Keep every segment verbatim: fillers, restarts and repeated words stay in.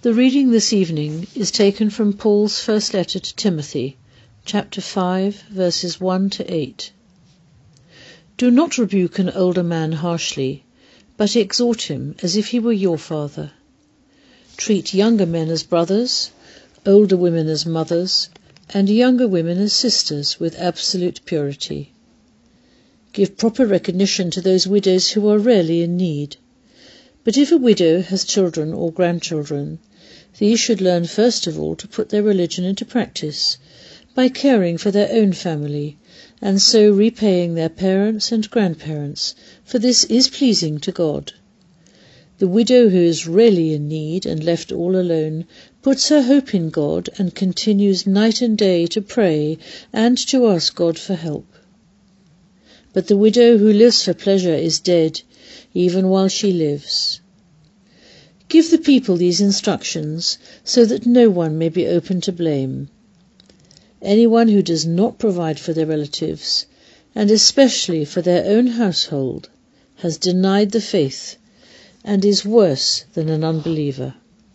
The reading this evening is taken from Paul's first letter to Timothy, chapter five, verses one to eight. Do not rebuke an older man harshly, but exhort him as if he were your father. Treat younger men as brothers, older women as mothers, and younger women as sisters with absolute purity. Give proper recognition to those widows who are really in need. But if a widow has children or grandchildren, these should learn first of all to put their religion into practice by caring for their own family, and so repaying their parents and grandparents, for this is pleasing to God. The widow who is really in need and left all alone puts her hope in God and continues night and day to pray and to ask God for help. But the widow who lives for pleasure is dead, even while she lives. Give the people these instructions so that no one may be open to blame. Anyone who does not provide for their relatives, and especially for their own household, has denied the faith and is worse than an unbeliever.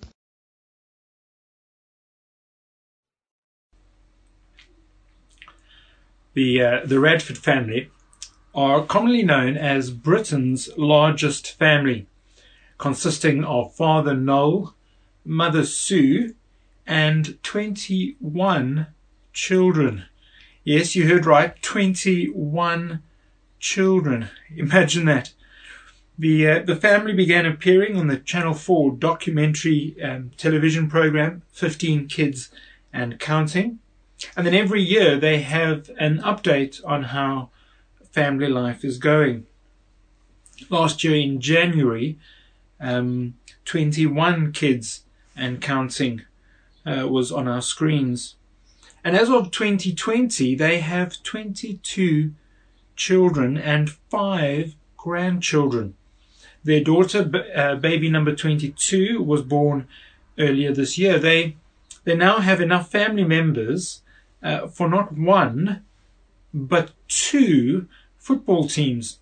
The, uh, the Radford family are commonly known as Britain's largest family, consisting of Father Noel, Mother Sue, and twenty-one children. Yes, you heard right, twenty-one children. Imagine that. The uh, the family began appearing on the Channel four documentary um, television program, fifteen Kids and Counting. And then every year they have an update on how family life is going. Last year in January, um, twenty-one Kids and Counting uh, was on our screens. And as of twenty twenty, they have twenty-two children and five grandchildren. Their daughter, uh, baby number twenty-two, was born earlier this year. They they now have enough family members uh, for not one, but two football teams.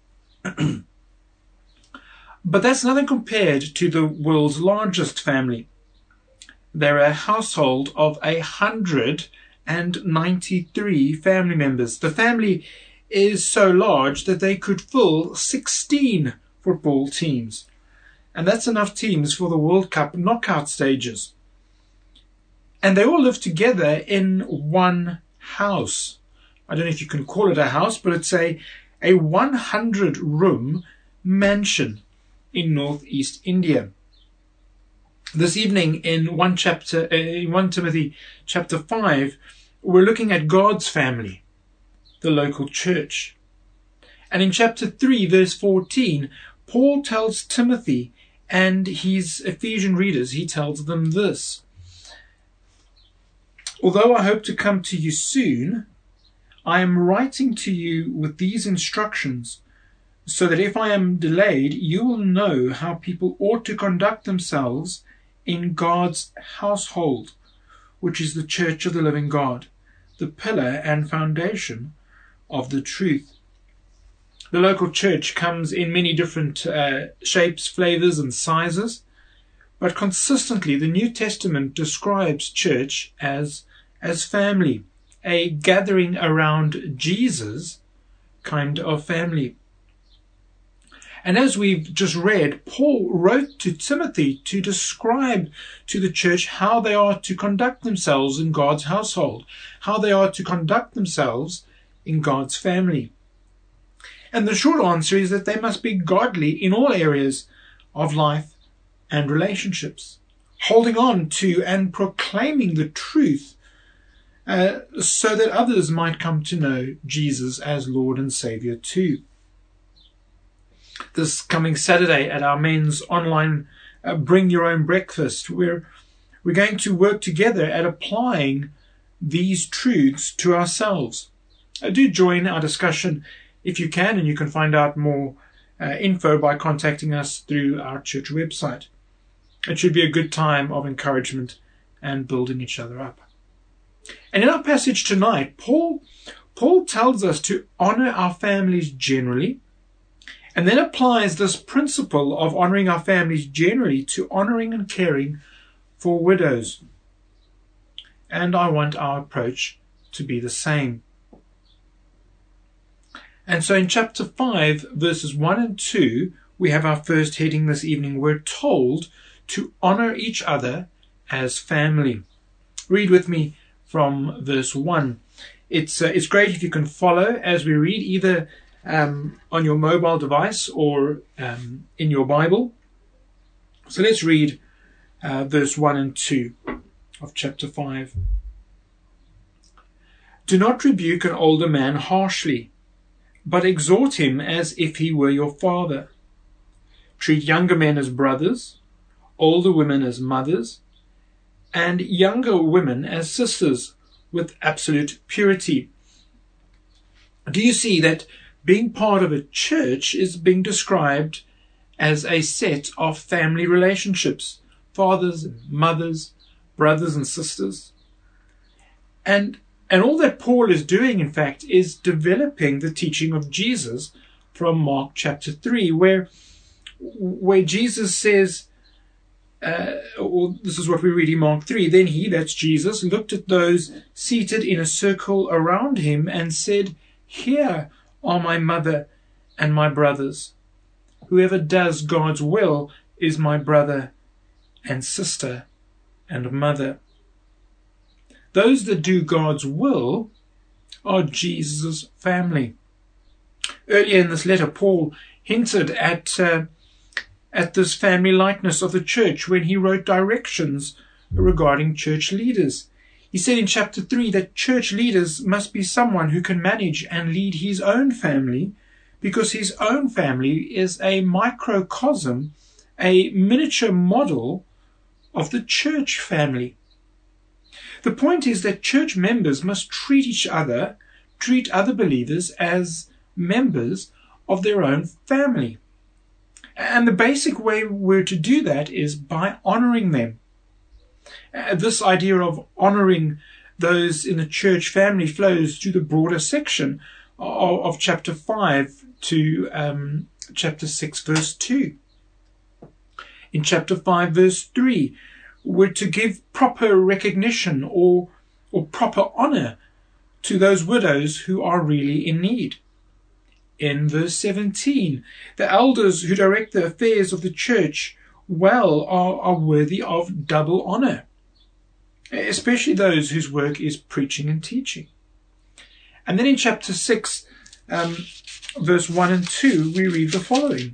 But that's nothing compared to the world's largest family. They're a household of a hundred and ninety-three family members. The family is so large that they could fill sixteen football teams. And that's enough teams for the World Cup knockout stages. And they all live together in one house. I don't know if you can call it a house, but it's a, a one hundred room mansion in northeast India. This evening in one chapter, uh, in First Timothy chapter five, we're looking at God's family, the local church. And in chapter three, verse fourteen, Paul tells Timothy and his Ephesian readers, he tells them this: although I hope to come to you soon, I am writing to you with these instructions, so that if I am delayed, you will know how people ought to conduct themselves in God's household, which is the church of the living God, the pillar and foundation of the truth. The local church comes in many different uh, shapes, flavors, and sizes, but consistently the New Testament describes church as, as family, a gathering around Jesus kind of family. And as we've just read, Paul wrote to Timothy to describe to the church how they are to conduct themselves in God's household, how they are to conduct themselves in God's family. And the short answer is that they must be godly in all areas of life and relationships, holding on to and proclaiming the truth uh, so that others might come to know Jesus as Lord and Savior too. This coming Saturday at our men's online uh, Bring Your Own Breakfast, we're, we're going to work together at applying these truths to ourselves. Uh, do join our discussion if you can, and you can find out more uh, info by contacting us through our church website. It should be a good time of encouragement and building each other up. And in our passage tonight, Paul, Paul tells us to honor our families generally, and then applies this principle of honoring our families generally to honoring and caring for widows. And I want our approach to be the same. And so in chapter five, verses one and two, we have our first heading this evening. We're told to honor each other as family. Read with me from verse one. It's, uh, it's great if you can follow as we read, either um, on your mobile device or um, in your Bible. So let's read uh, verse one and two of chapter five. Do not rebuke an older man harshly, but exhort him as if he were your father. Treat younger men as brothers, older women as mothers, and younger women as sisters, with absolute purity. Do you see that being part of a church is being described as a set of family relationships, fathers and mothers, brothers and sisters? And And all that Paul is doing, in fact, is developing the teaching of Jesus from Mark chapter three, where, where Jesus says, uh, or this is what we read in Mark three, then he, that's Jesus, looked at those seated in a circle around him and said, here are my mother and my brothers. Whoever does God's will is my brother and sister and mother. Those that do God's will are Jesus' family. Earlier in this letter, Paul hinted at uh, at this family likeness of the church when he wrote directions regarding church leaders. He said in chapter three that church leaders must be someone who can manage and lead his own family, because his own family is a microcosm, a miniature model of the church family. The point is that church members must treat each other, treat other believers as members of their own family. And the basic way we're to do that is by honoring them. Uh, this idea of honoring those in the church family flows through the broader section of, of chapter five to um, chapter six, verse two. In chapter five, verse three, we're to give proper recognition or, or proper honor to those widows who are really in need. In verse seventeen, the elders who direct the affairs of the church well are, are worthy of double honor, especially those whose work is preaching and teaching. And then in chapter six, um, verse one and two, we read the following.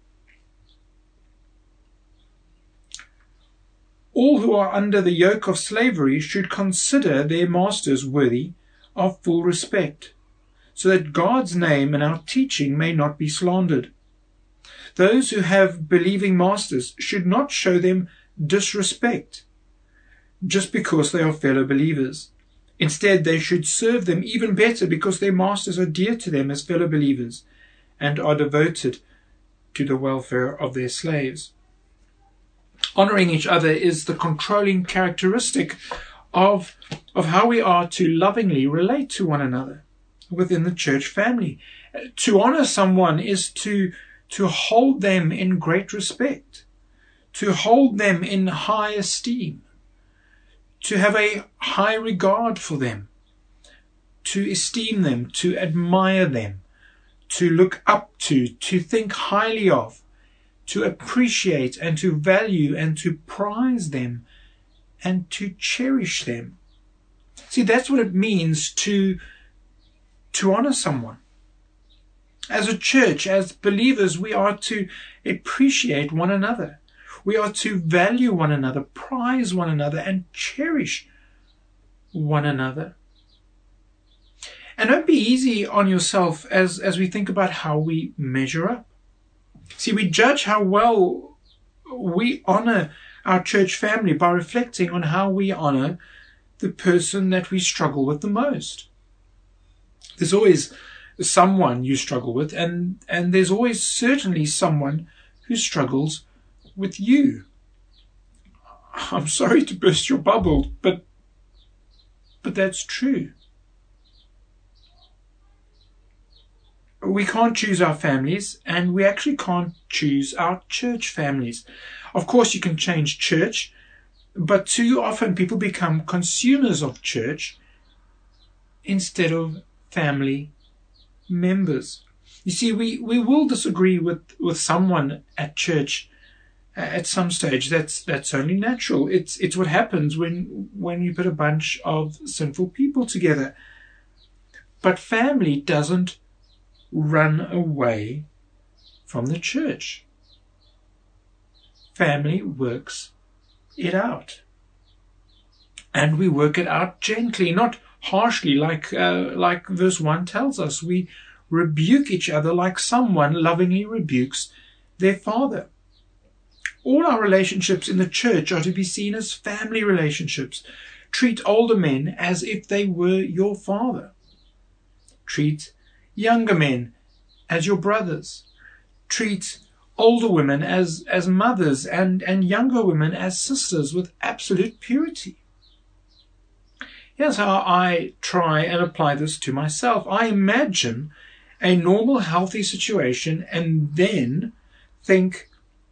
All who are under the yoke of slavery should consider their masters worthy of full respect, so that God's name and our teaching may not be slandered. Those who have believing masters should not show them disrespect just because they are fellow believers. Instead, they should serve them even better because their masters are dear to them as fellow believers and are devoted to the welfare of their slaves. Honoring each other is the controlling characteristic of, of how we are to lovingly relate to one another within the church family. To honor someone is to, to hold them in great respect, to hold them in high esteem, to have a high regard for them, to esteem them, to admire them, to look up to, to think highly of, to appreciate and to value and to prize them and to cherish them. See, that's what it means to, to honor someone. As a church, as believers, we are to appreciate one another. We are to value one another, prize one another, and cherish one another. And don't be easy on yourself as, as we think about how we measure up. See, we judge how well we honor our church family by reflecting on how we honor the person that we struggle with the most. There's always someone you struggle with, and, and there's always certainly someone who struggles with you. I'm sorry to burst your bubble, but, but that's true. We can't choose our families, and we actually can't choose our church families. Of course, you can change church, But too often people become consumers of church instead of family members. You see, we, we will disagree with, with someone at church at some stage. That's that's only natural. It's it's what happens when when you put a bunch of sinful people together. But family doesn't run away from the church. Family works it out. And we work it out gently, not harshly, like uh, like verse one tells us. We rebuke each other like someone lovingly rebukes their father. All our relationships in the church are to be seen as family relationships. Treat older men as if they were your father. Treat younger men as your brothers. Treat older women as, as mothers and, and younger women as sisters with absolute purity. Here's how I try and apply this to myself. I imagine a normal, healthy situation and then think,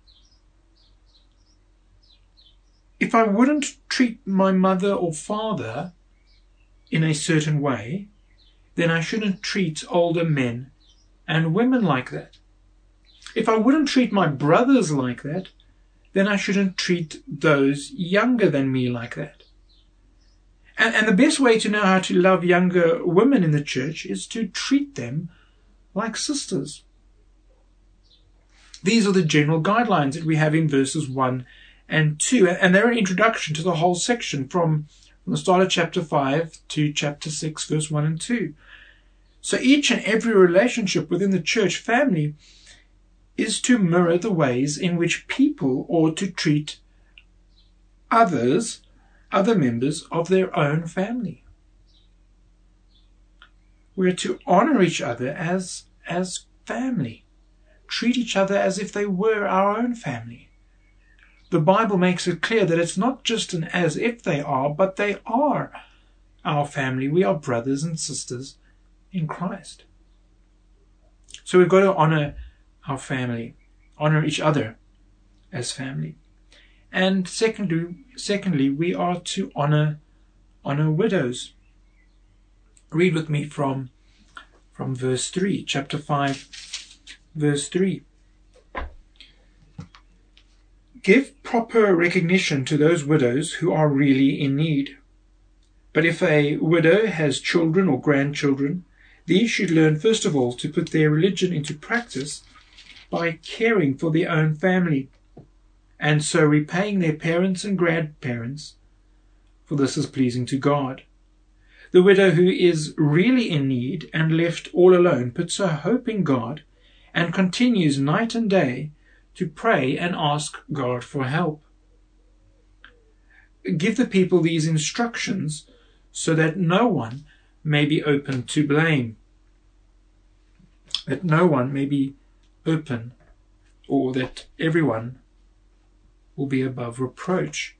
if I wouldn't treat my mother or father in a certain way, then I shouldn't treat older men and women like that. If I wouldn't treat my brothers like that, then I shouldn't treat those younger than me like that. And, and the best way to know how to love younger women in the church is to treat them like sisters. These are the general guidelines that we have in verses one and two, and they're an introduction to the whole section from, from the start of chapter five to chapter six, verse one and two. So each and every relationship within the church family is to mirror the ways in which people ought to treat others, other members of their own family. We're to honor each other as, as family. Treat each other as if they were our own family. The Bible makes it clear that it's not just an as if they are, but they are our family. We are brothers and sisters in Christ. So we've got to honor our family, honor each other as family. And secondly, secondly, we are to honor honor widows. Read with me from, from verse three, chapter five, verse three. Give proper recognition to those widows who are really in need. But if a widow has children or grandchildren, these should learn first of all to put their religion into practice by caring for their own family, and so repaying their parents and grandparents, for this is pleasing to God. The widow who is really in need and left all alone puts her hope in God and continues night and day to pray and ask God for help. Give the people these instructions so that no one may be open to blame, that no one may be open, or that everyone will be above reproach.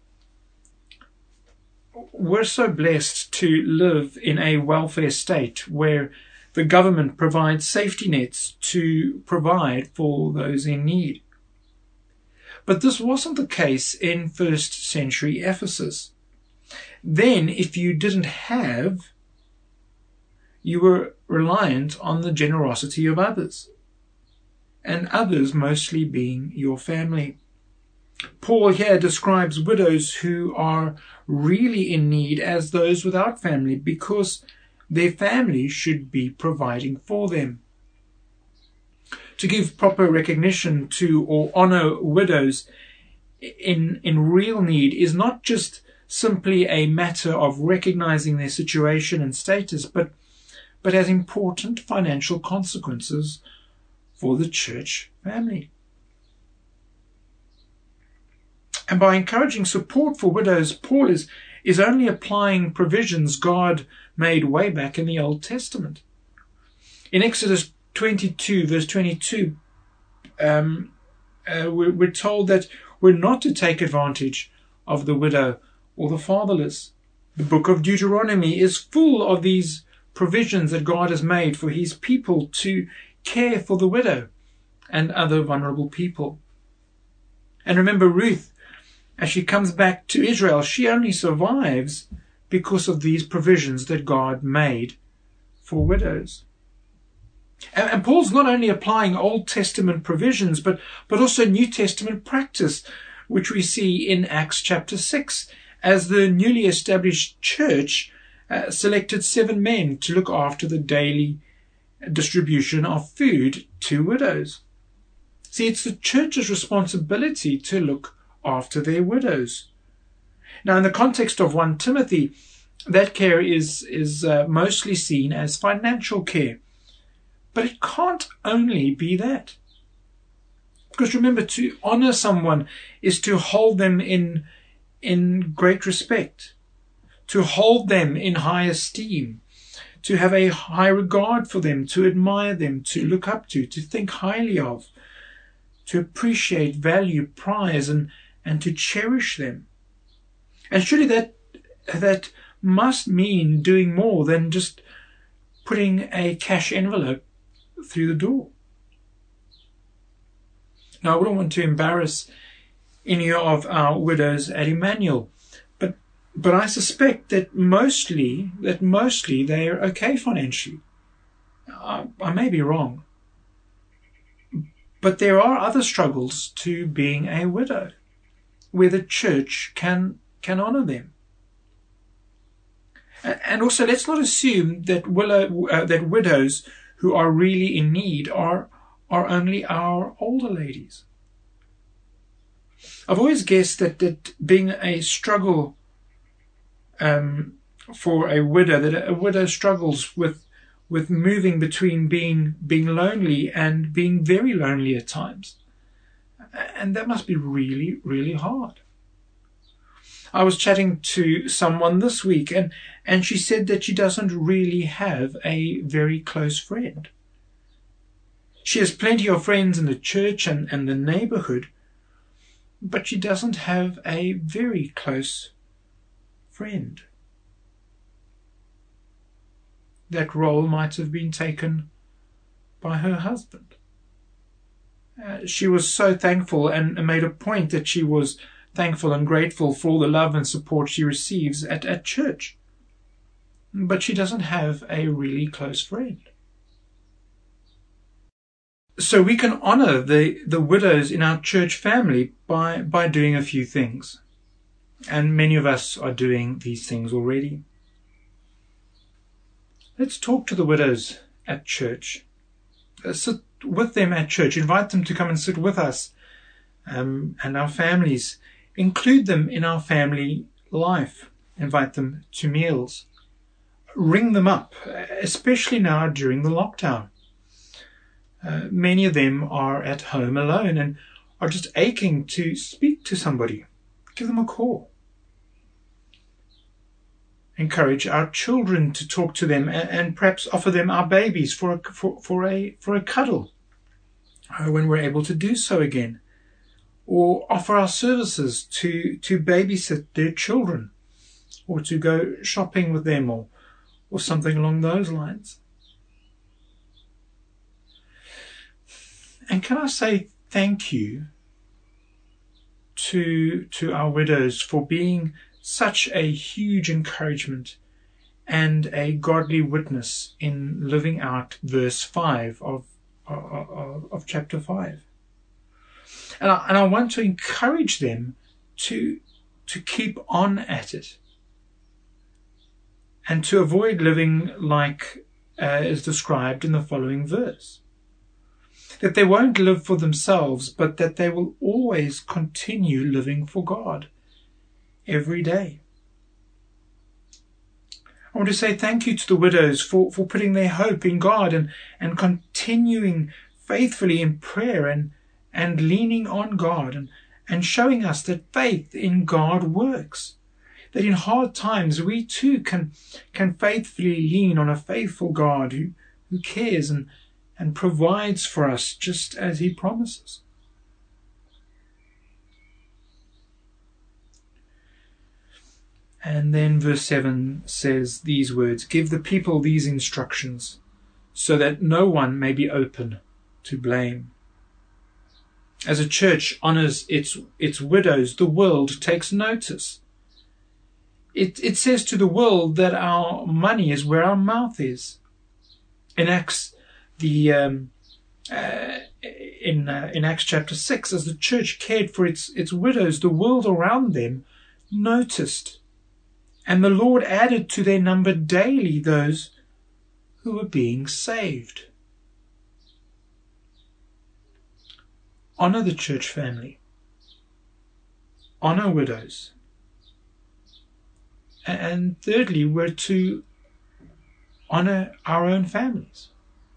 We're so blessed to live in a welfare state where the government provides safety nets to provide for those in need. But this wasn't the case in first century Ephesus. Then, if you didn't have, you were reliant on the generosity of others, and others mostly being your family. Paul here describes widows who are really in need as those without family, because their family should be providing for them. To give proper recognition to or honor widows in, in real need is not just simply a matter of recognizing their situation and status, but, but has important financial consequences for the church family. And by encouraging support for widows, Paul is, is only applying provisions God made way back in the Old Testament. In Exodus twenty-two, verse twenty-two, um, uh, we're, we're told that we're not to take advantage of the widow or the fatherless. The book of Deuteronomy is full of these provisions that God has made for his people to care for the widow and other vulnerable people. And remember Ruth, as she comes back to Israel, she only survives because of these provisions that God made for widows. And, and Paul's not only applying Old Testament provisions, but, but also New Testament practice, which we see in Acts chapter six, as the newly established church uh, selected seven men to look after the daily distribution of food to widows. See, it's the church's responsibility to look after their widows. Now, in the context of First Timothy, that care is, is uh, mostly seen as financial care. But it can't only be that. Because remember, to honor someone is to hold them in, in great respect, to hold them in high esteem, to have a high regard for them, to admire them, to look up to, to think highly of, to appreciate, value, prize, and, and to cherish them. And surely that, that must mean doing more than just putting a cash envelope through the door. Now, I wouldn't want to embarrass any of our widows at Emmanuel, but but I suspect that mostly that mostly they are okay financially. I, I may be wrong, but there are other struggles to being a widow, where the church can can honour them. And also, let's not assume that willow, uh, that widows who are really in need are are only our older ladies. I've always guessed that, that being a struggle um, for a widow, that a widow struggles with with moving between being being lonely and being very lonely at times. And that must be really, really hard. I was chatting to someone this week, and, and she said that she doesn't really have a very close friend. She has plenty of friends in the church and, and the neighborhood, but she doesn't have a very close friend. That role might have been taken by her husband. Uh, she was so thankful and, and made a point that she was thankful and grateful for all the love and support she receives at, at church. But she doesn't have a really close friend. So we can honour the, the widows in our church family by, by doing a few things. And many of us are doing these things already. Let's talk to the widows at church. Uh, sit with them at church. Invite them to come and sit with us um, and our families. Include them in our family life. Invite them to meals. Ring them up, especially now during the lockdown. Uh, many of them are at home alone and are just aching to speak to somebody. Give them a call. Encourage our children to talk to them and, and perhaps offer them our babies for a, for, for a, for a cuddle uh, when we're able to do so again. Or offer our services to, to babysit their children, or to go shopping with them, or, or something along those lines. And can I say thank you to, to our widows for being such a huge encouragement and a godly witness in living out verse five of, of, of chapter five. And I, and I want to encourage them to, to keep on at it and to avoid living like uh, is described in the following verse. That they won't live for themselves, but that they will always continue living for God every day. I want to say thank you to the widows for, for putting their hope in God and, and continuing faithfully in prayer and and leaning on God and, and showing us that faith in God works. That in hard times we too can, can faithfully lean on a faithful God who, who cares and, and provides for us just as he promises. And then verse seven says these words, "Give the people these instructions, so that no one may be open to blame." as a church honours its its widows, the world takes notice. It it says to the world that our money is where our mouth is. In Acts, the um, uh, in uh, in Acts chapter six, as the church cared for its its widows, the world around them noticed, and the Lord added to their number daily those who were being saved. Honour the church family. Honour widows. And thirdly, we're to honour our own families.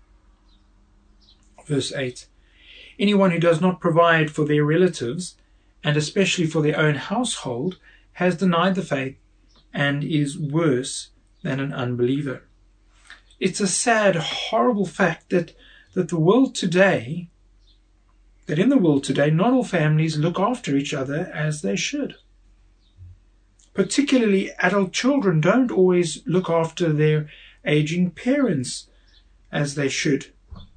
Verse eight. Anyone who does not provide for their relatives, and especially for their own household, has denied the faith and is worse than an unbeliever. It's a sad, horrible fact that, that the world today that in the world today, not all families look after each other as they should. Particularly adult children don't always look after their aging parents as they should.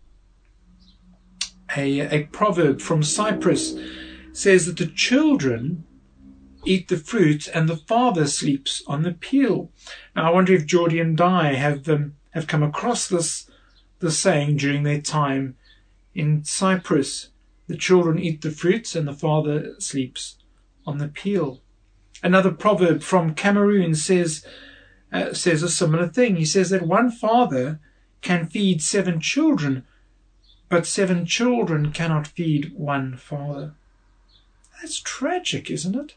A, a proverb from Cyprus says that the children eat the fruit and the father sleeps on the peel. Now, I wonder if Geordie and Di have um, have come across this, this saying during their time in Cyprus. The children eat the fruits and the father sleeps on the peel. Another proverb from Cameroon says uh, says a similar thing. He says that one father can feed seven children, but seven children cannot feed one father. That's tragic, isn't it?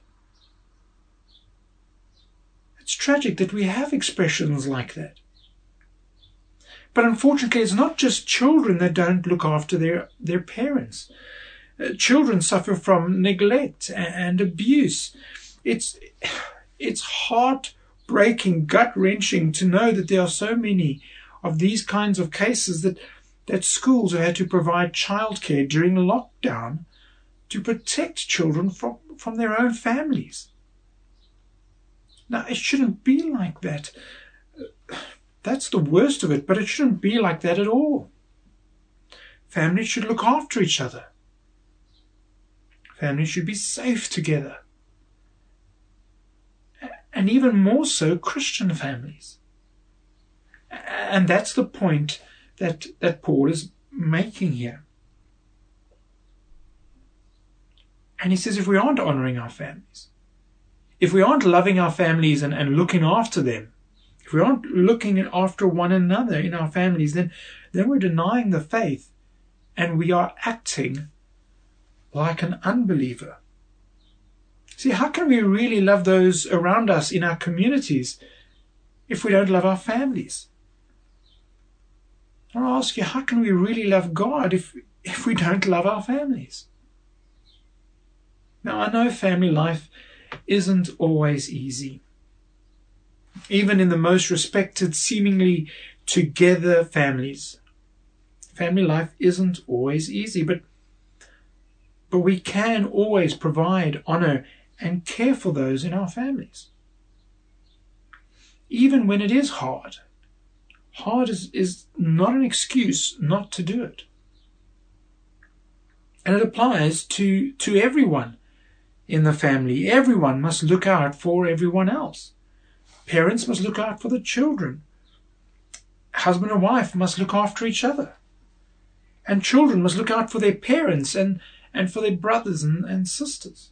It's tragic that we have expressions like that. But unfortunately, it's not just children that don't look after their, their parents. Uh, children suffer from neglect and, and abuse. It's, it's heartbreaking, gut-wrenching to know that there are so many of these kinds of cases that, that schools have had to provide childcare during lockdown to protect children from, from their own families. Now, it shouldn't be like that. That's the worst of it, but it shouldn't be like that at all. Families should look after each other. Families should be safe together. And even more so, Christian families. And that's the point that, that Paul is making here. And he says if we aren't honouring our families, if we aren't loving our families and, and looking after them, if we aren't looking after one another in our families, then, then we're denying the faith and we are acting like an unbeliever. See, how can we really love those around us in our communities if we don't love our families? And I'll ask you, how can we really love God if, if we don't love our families? Now, I know family life isn't always easy. Even in the most respected, seemingly together families, family life isn't always easy, but but we can always provide honour and care for those in our families. Even when it is hard. Hard is, is not an excuse not to do it. And it applies to, to everyone in the family. Everyone must look out for everyone else. Parents must look out for the children. Husband and wife must look after each other. And children must look out for their parents and, and for their brothers and, and sisters.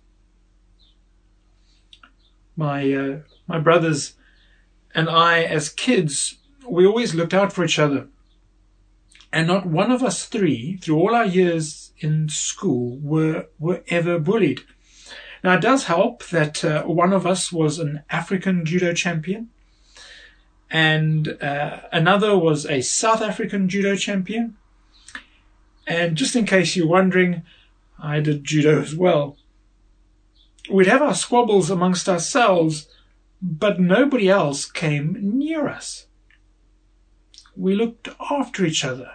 My uh, my brothers and I, as kids, we always looked out for each other. And not one of us three, through all our years in school, were, were ever bullied. Now, it does help that uh, one of us was an African judo champion and uh, another was a South African judo champion. And just in case you're wondering, I did judo as well. We'd have our squabbles amongst ourselves, but nobody else came near us. We looked after each other.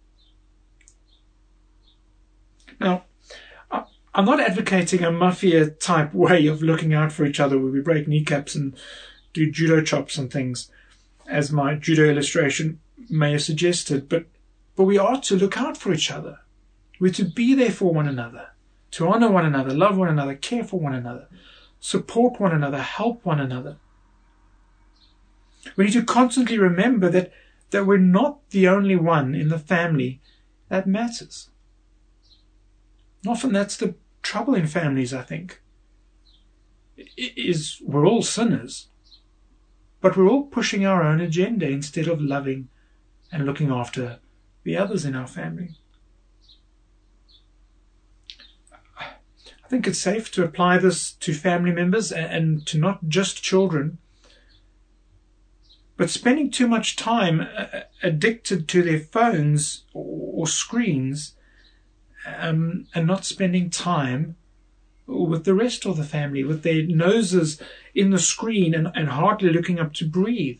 Now, I'm not advocating a mafia-type way of looking out for each other where we break kneecaps and do judo chops and things, as my judo illustration may have suggested, but, but we are to look out for each other. We're to be there for one another, to honor one another, love one another, care for one another, support one another, help one another. We need to constantly remember that, that we're not the only one in the family that matters. Often that's the trouble in families, I think, is we're all sinners, but we're all pushing our own agenda instead of loving and looking after the others in our family. I think it's safe to apply this to family members and to not just children. But spending too much time addicted to their phones or screens um, and not spending time with the rest of the family, with their noses in the screen and, and hardly looking up to breathe,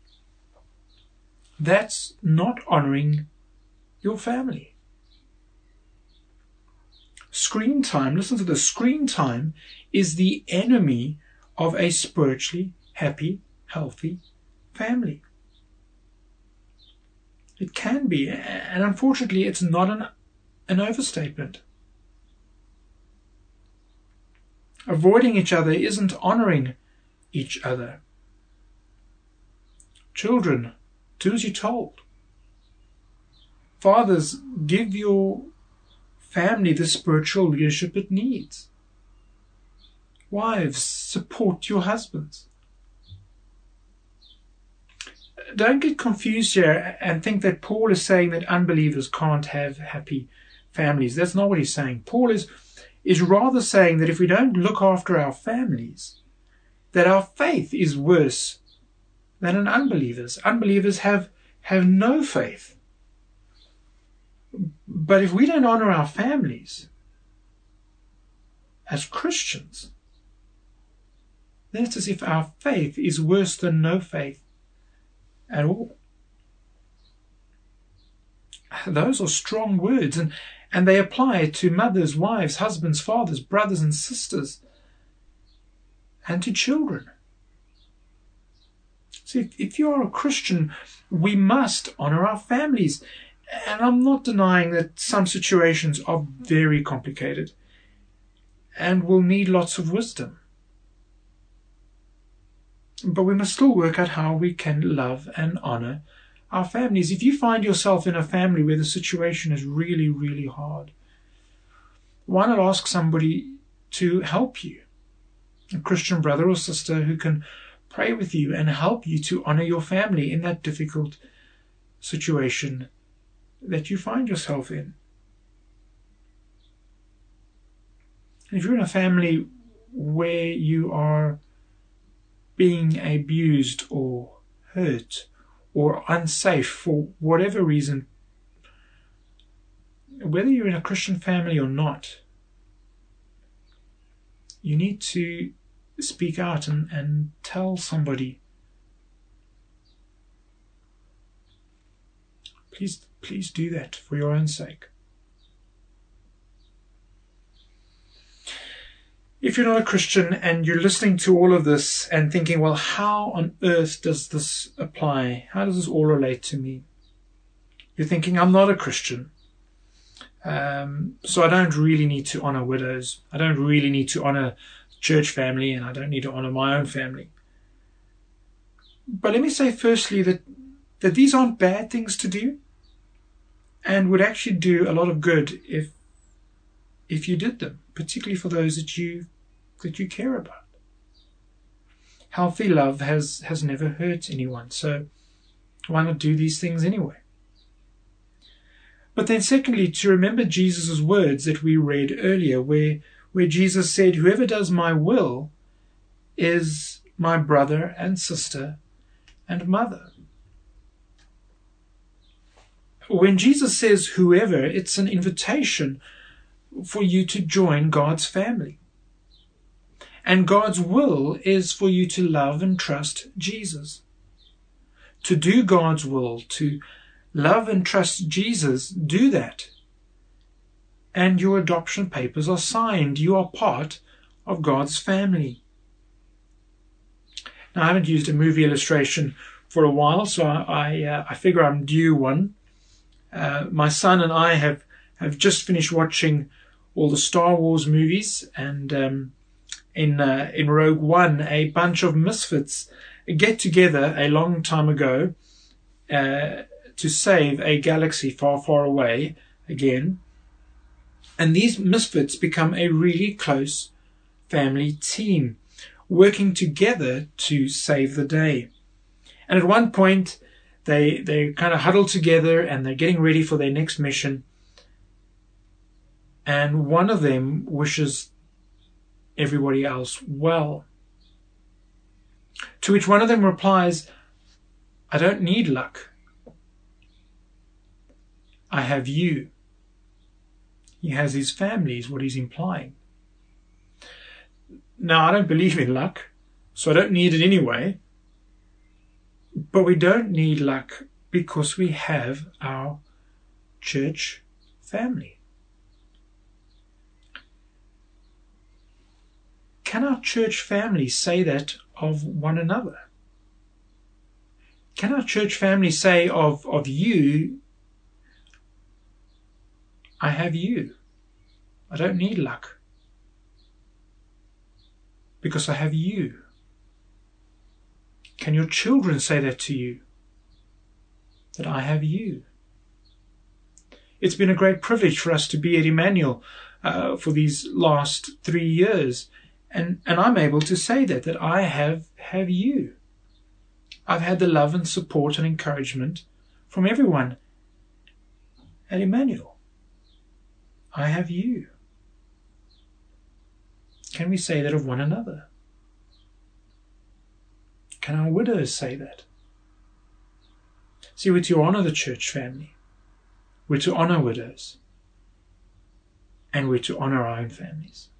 that's not honoring your family. Screen time, listen to this, screen time is the enemy of a spiritually happy, healthy family. It can be, and unfortunately it's not an, an overstatement. Avoiding each other isn't honoring each other. Children, do as you're told. Fathers, give your family the spiritual leadership it needs. Wives, support your husbands. Don't get confused here and think that Paul is saying that unbelievers can't have happy families. That's not what he's saying. Paul is, is rather saying that if we don't look after our families, that our faith is worse than an unbeliever's. Unbelievers have, have no faith. But if we don't honor our families as Christians, then it's as if our faith is worse than no faith at all. Those are strong words, and, and they apply to mothers, wives, husbands, fathers, brothers and sisters, and to children. So if, if you are a Christian, we must honor our families. And I'm not denying that some situations are very complicated and will need lots of wisdom. But we must still work out how we can love and honor our families. If you find yourself in a family where the situation is really, really hard, why not ask somebody to help you? A Christian brother or sister who can pray with you and help you to honor your family in that difficult situation that you find yourself in. And if you're in a family where you are being abused or hurt or unsafe for whatever reason, whether you're in a Christian family or not, you need to speak out and, and tell somebody. Please, please do that for your own sake. If you're not a Christian and you're listening to all of this and thinking, well, how on earth does this apply? How does this all relate to me? You're thinking, I'm not a Christian. Um, so I don't really need to honor widows. I don't really need to honor church family, and I don't need to honor my own family. But let me say firstly that, that these aren't bad things to do, and would actually do a lot of good if if you did them, particularly for those that you that you care about. Healthy love has, has never hurt anyone, so why not do these things anyway? But then secondly, to remember Jesus' words that we read earlier, where, where Jesus said, whoever does my will is my brother and sister and mother. When Jesus says whoever, it's an invitation for you to join God's family. And God's will is for you to love and trust Jesus. To do God's will, to love and trust Jesus, do that. And your adoption papers are signed. You are part of God's family. Now, I haven't used a movie illustration for a while, so I, I, uh, I figure I'm due one. Uh, my son and I have, have just finished watching all the Star Wars movies, and um, in uh, in Rogue One, a bunch of misfits get together a long time ago uh, to save a galaxy far, far away again. And these misfits become a really close family team, working together to save the day. And at one point, they they kind of huddle together and they're getting ready for their next mission. And one of them wishes everybody else well. To which one of them replies, "I don't need luck. I have you." He has his family, is what he's implying. Now, I don't believe in luck, so I don't need it anyway. But we don't need luck because we have our church family. Can our church family say that of one another? Can our church family say of, of you, "I have you. I don't need luck because I have you"? Can your children say that to you? That I have you? It's been a great privilege for us to be at Emmanuel uh, for these last three years. And, and I'm able to say that, that I have, have you. I've had the love and support and encouragement from everyone at Emmanuel. I have you. Can we say that of one another? Can our widows say that? See, we're to honour the church family. We're to honour widows. And we're to honour our own families.